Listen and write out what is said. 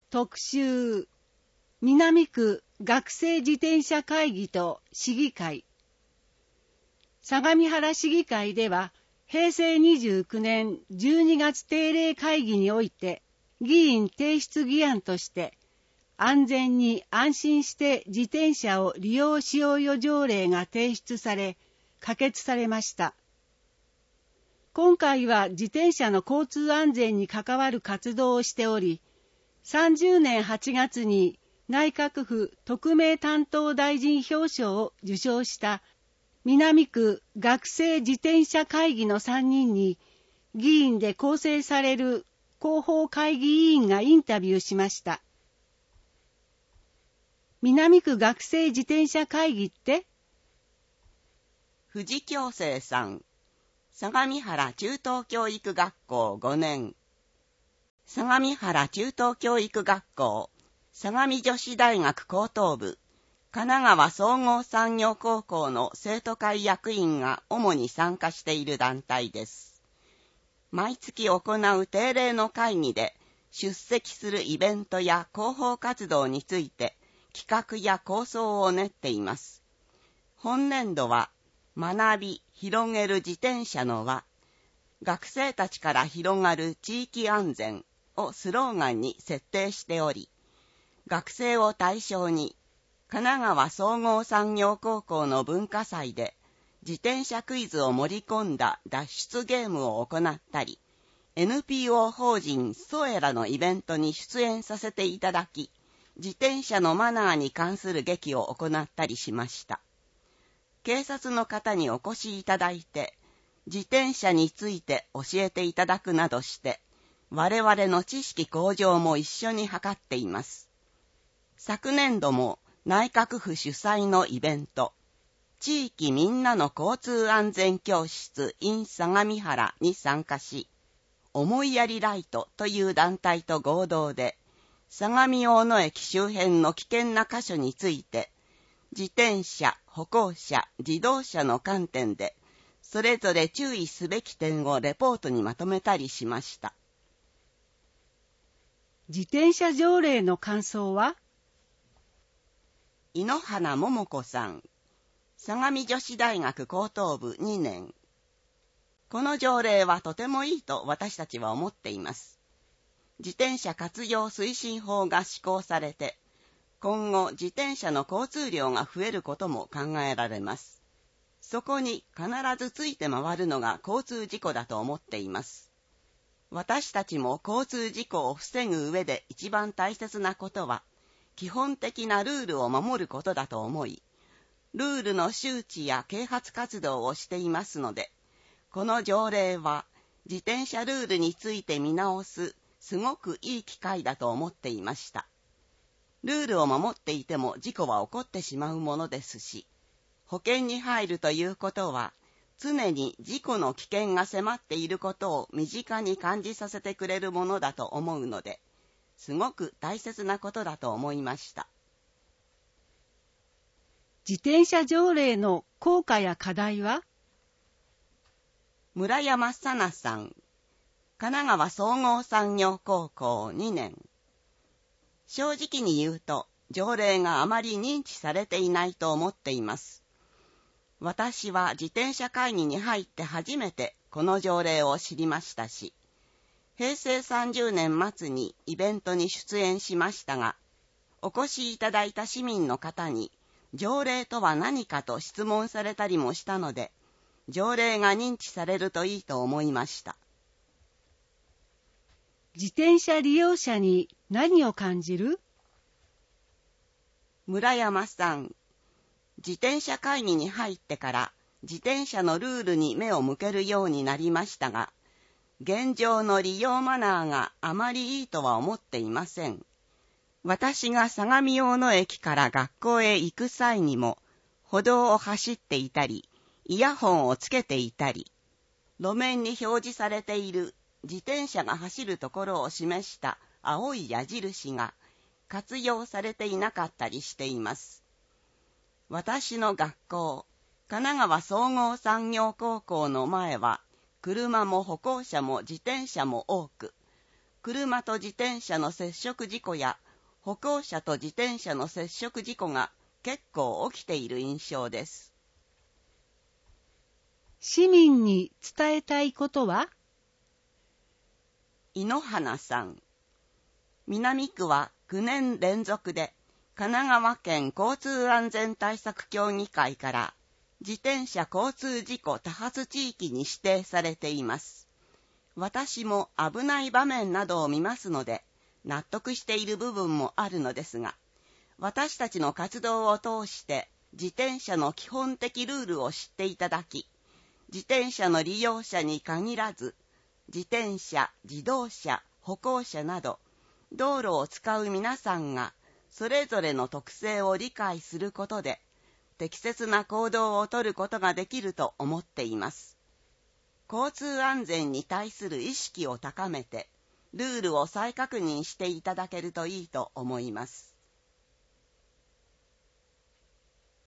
特集、南区学生自転車会議と市議会。相模原市議会では、平成29年12月定例会議において、議員提出議案として、安全に安心して自転車を利用しようよ条例が提出され、可決されました。今回は自転車の交通安全に関わる活動をしており、30年8月に内閣府特命担当大臣表彰を受賞した南区学生自転車会議の3人に議員で構成される広報会議委員がインタビューしました。南区学生自転車会議って？ 藤京生さん、相模原中等教育学校5年。相模原中等教育学校、相模女子大学高等部、神奈川総合産業高校の生徒会役員が主に参加している団体です。毎月行う定例の会議で出席するイベントや広報活動について企画や構想を練っています。本年度は学び広げる自転車の輪、学生たちから広がる地域安全をスローガンに設定しており、学生を対象に神奈川総合産業高校の文化祭で自転車クイズを盛り込んだ脱出ゲームを行ったり、NPO 法人ソエラのイベントに出演させていただき、自転車のマナーに関する劇を行ったりしました。警察の方にお越しいただいて、自転車について教えていただくなどして、我々の知識向上も一緒に図っています。昨年度も内閣府主催のイベント、地域みんなの交通安全教室 in 相模原に参加し、思いやりライトという団体と合同で、相模大野駅周辺の危険な箇所について、自転車、歩行者、自動車の観点で、それぞれ注意すべき点をレポートにまとめたりしました。 自転車条例の感想は？ 井ノ原桃子さん、相模女子大学高等部2年。この条例はとてもいいと私たちは思っています。自転車活用推進法が施行されて、今後自転車の交通量が増えることも考えられます。そこに必ずついて回るのが交通事故だと思っています。私たちも交通事故を防ぐ上で一番大切なことは、基本的なルールを守ることだと思い、ルールの周知や啓発活動をしていますので、この条例は自転車ルールについて見直すすごくいい機会だと思っていました。ルールを守っていても事故は起こってしまうものですし、保険に入るということは、常に事故の危険が迫っていることを身近に感じさせてくれるものだと思うので、すごく大切なことだと思いました。 自転車条例の効果や課題は？ 村山さなさん、神奈川総合産業高校2年。正直に言うと、条例があまり認知されていないと思っています。私は自転車会議に入って初めてこの条例を知りましたし、平成30年末にイベントに出演しましたが、お越しいただいた市民の方に条例とは何かと質問されたりもしたので、条例が認知されるといいと思いました。 自転車利用者に何を感じる？ 村山さん、自転車会議に入ってから自転車のルールに目を向けるようになりましたが、現状の利用マナーがあまりいいとは思っていません。私が相模大野駅から学校へ行く際にも、歩道を走っていたり、イヤホンをつけていたり、路面に表示されている自転車が走るところを示した青い矢印が活用されていなかったりしています。私の学校、神奈川総合産業高校の前は、車も歩行者も自転車も多く、 車と自転車の接触事故や歩行者と自転車の接触事故が結構起きている印象です。 市民に伝えたいことは？ 井ノ花さん。南区は9年連続で神奈川県交通安全対策協議会から自転車交通事故多発地域に指定されています。私も危ない場面などを見ますので納得している部分もあるのですが、私たちの活動を通して自転車の基本的ルールを知っていただき、自転車の利用者に限らず、自転車、自動車、歩行者など道路を使う皆さんがそれぞれの特性を理解することで適切な行動をとることができると思っています。交通安全に対する意識を高めてルールを再確認していただけるといいと思います。